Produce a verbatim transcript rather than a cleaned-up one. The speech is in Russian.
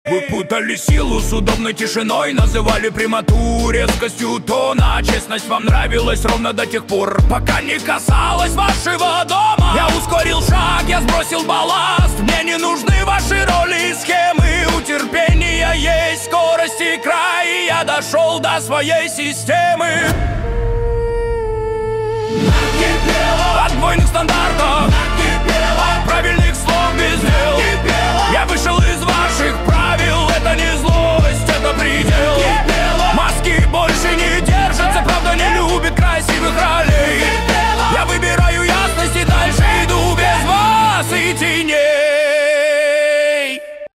Вы путали силу с удобной тишиной, называли прямоту резкостью тона. Честность вам нравилась ровно до тех пор, пока не касалась вашего дома. Я ускорил шаг, я сбросил балласт. Мне не нужны ваши роли и схемы. У терпения есть скорость и край, и я дошел до своей системы. От двойных стандартов